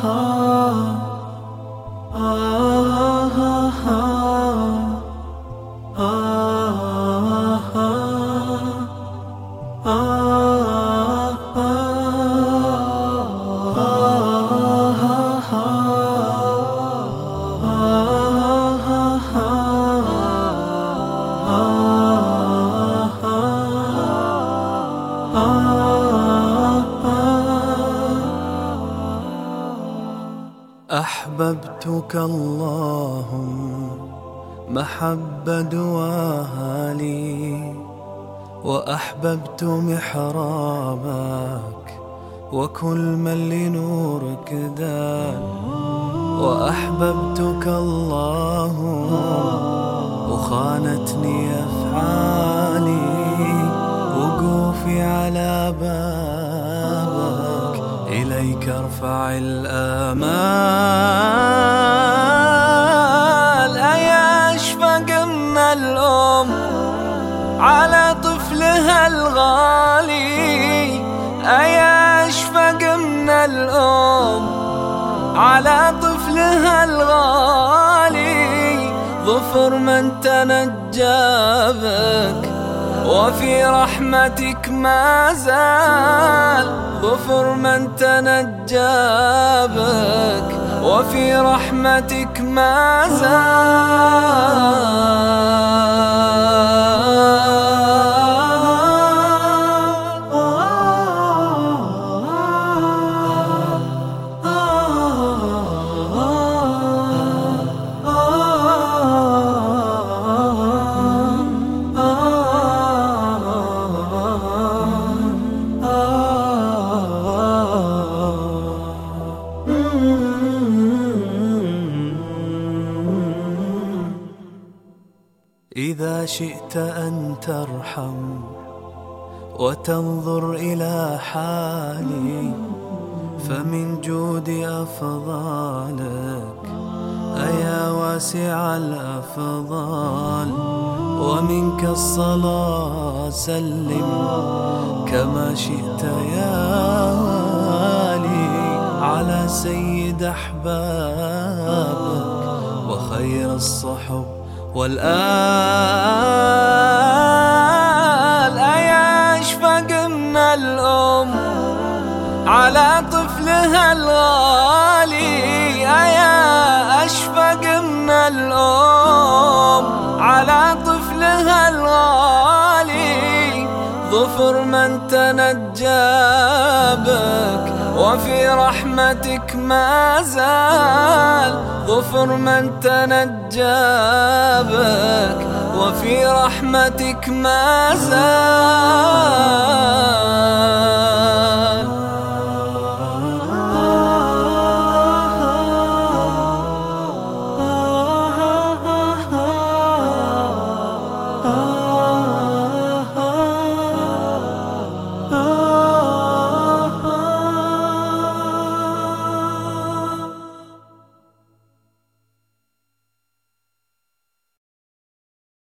أحببتك اللهم محبة دواها لي، وأحببت محرابك وكل من لنورك دان. وأحببتك اللهم وخانتني أفعالي، وقوفي على بابك إليك ارفع الآمال. أيا أشفق من الأم على طفلها الغالي، أيا أشفق من الأم على طفلها الغالي. ظفر من تنجى بك وفي رحمتك ما زال، ظفر من تنجى بك وفي رحمتك ما إذا شئت أن ترحم وتنظر إلى حالي، فمن جود أفضالك أيا واسع الأفضال. ومنك الصلاة سلم كما شئت يا والي على سيد أحبابك وخير الصحب والآل. أيا أشفق من الأم على طفلها الغالي، أيا أشفق من الأم على طفلها الغالي. ظفر من تنجى بك وفي رحمتك ما زال، ظفر من تنجى بك وفي رحمتك ما زال.